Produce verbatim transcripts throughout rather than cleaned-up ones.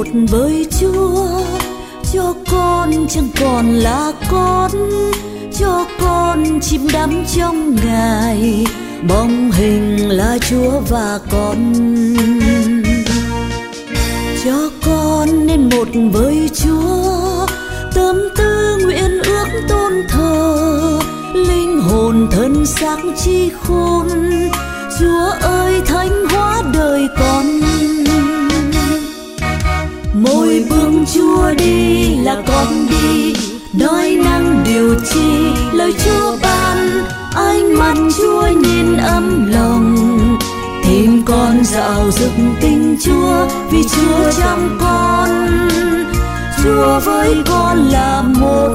một với Chúa, cho con chẳng còn là con, cho con chìm đắm trong Ngài, bóng hình là Chúa và con. Cho con nên một với Chúa, tâm tư nguyện ước tôn thờ, linh hồn thân xác chi khôn, Chúa ơi thánh hóa đời con. Mỗi bước Chúa đi là con đi, nói năng điều chi lời Chúa ban, ánh mắt Chúa nhìn ấm lòng, tim con dạo dực tình Chúa, vì Chúa trong con, Chúa với con là một.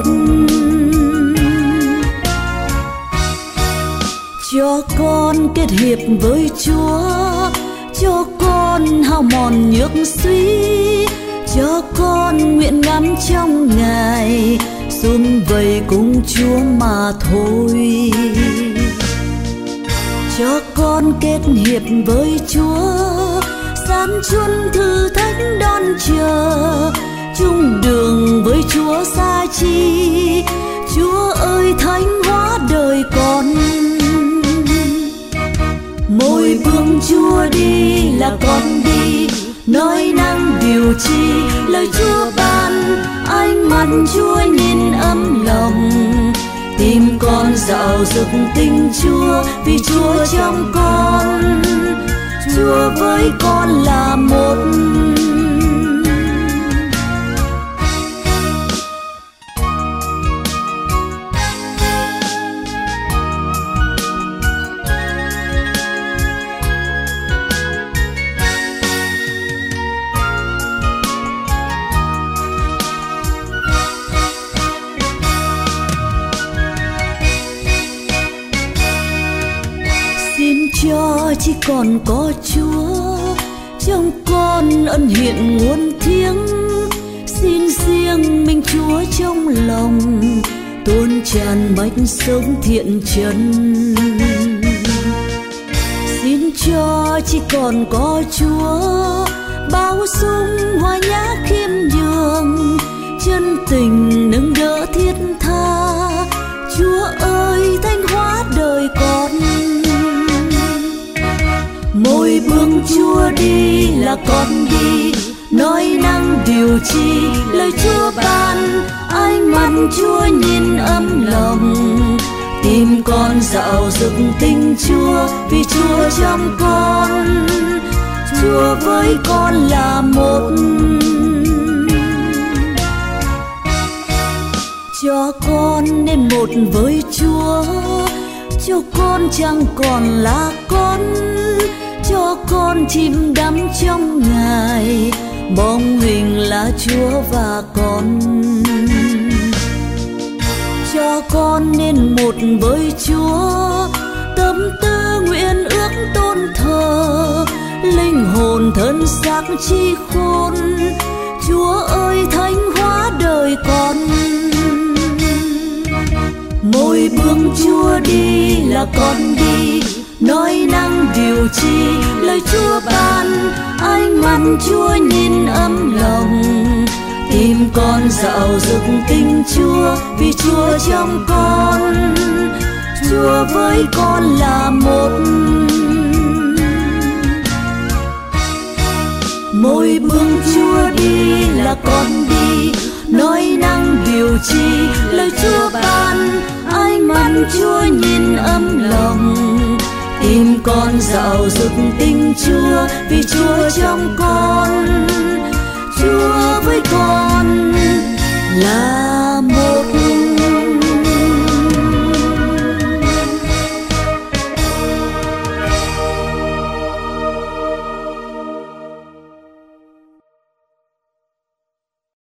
Cho con kết hiệp với Chúa, cho con hao mòn nhược suy, cho con nguyện ngắm trong Ngài, sum vầy cùng Chúa mà thôi. Cho con kết hiệp với Chúa, gian truân thử thách đón chờ, chung đường với Chúa xa chi, Chúa ơi thánh hóa đời con. Mỗi bước Chúa đi là con đi, nói năng điều chi lời Chúa ban, ánh mắt Chúa nhìn ấm lòng, tim con dạo dực tình Chúa, vì Chúa trong con, Chúa với con là một. Xin cho chỉ còn có Chúa, trong con ân hiện nguồn thiêng, xin riêng mình Chúa trong lòng, tôn tràn mạch sống thiện chân. Xin cho chỉ còn có Chúa, bao dung hòa nhã khiêm nhường, chân tình nâng đỡ thiết tha, Chúa ơi thánh hóa đời con. Mỗi bước Chúa đi là con đi, nói năng điều chi lời Chúa ban, ánh mắt Chúa nhìn ấm lòng, tim con dạo dực tình Chúa, vì Chúa trong con, Chúa với con là một. Cho con nên một với Chúa, cho con chẳng còn là con, cho con chìm đắm trong Ngài, bóng hình là Chúa và con. Cho con nên một với Chúa, tâm tư nguyện ước tôn thờ, linh hồn thân xác chi khôn, Chúa ơi thánh hóa đời con. Mỗi bước Chúa đi là con đi, nói năng điều chi lời Chúa ban, ánh mắt Chúa nhìn ấm lòng, tim con dạo dực tình Chúa, vì Chúa trong con, Chúa với con là một. Mỗi bước Chúa đi là con đi, nói năng điều chi lời Chúa ban, ánh mắt Chúa nhìn ấm lòng, tim con dạo dực tình Chúa, vì Chúa trong con, Chúa với con là